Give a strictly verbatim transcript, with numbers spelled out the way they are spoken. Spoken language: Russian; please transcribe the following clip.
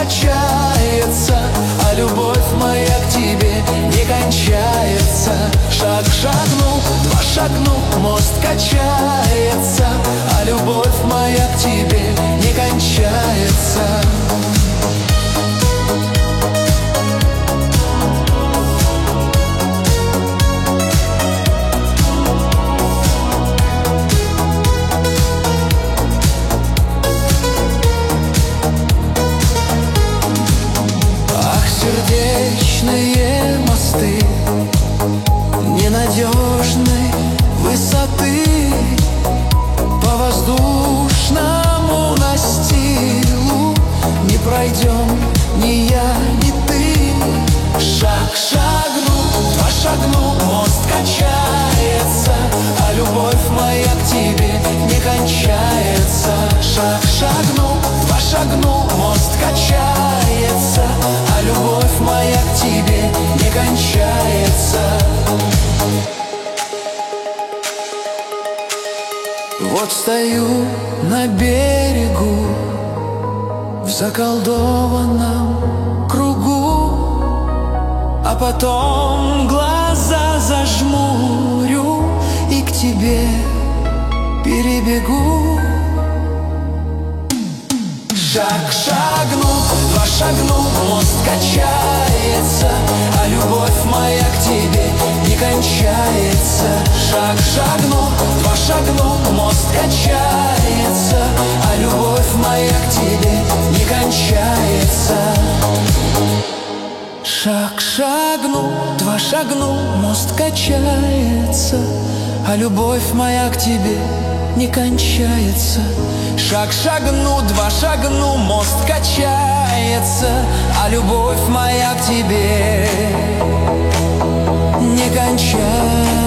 качается, а любовь моя к тебе не кончается. Шаг шагнул, два шагнул, мост качается, а любовь моя к тебе не кончается. Сердечные мосты ненадежной высоты, по воздушному настилу не пройдем ни я, ни ты. Шаг шагнул, два шагнул, мост качается, а любовь моя к тебе не кончается. Шаг шагнул, два шагнул, мост качается, а любовь моя к тебе не кончается. Вот стою на берегу в заколдованном кругу, а потом глаза зажмурю и к тебе перебегу. Шаг шагнул, два шагнул, мост качается, а любовь моя к тебе не кончается. Шаг шагнул, два шагнул, мост качается, а любовь моя к тебе не кончается. Шаг шагнул, два шагнул, мост качается, а любовь моя к тебе не кончается. Шаг шагну, два шагну, мост качается, а любовь моя к тебе не кончается.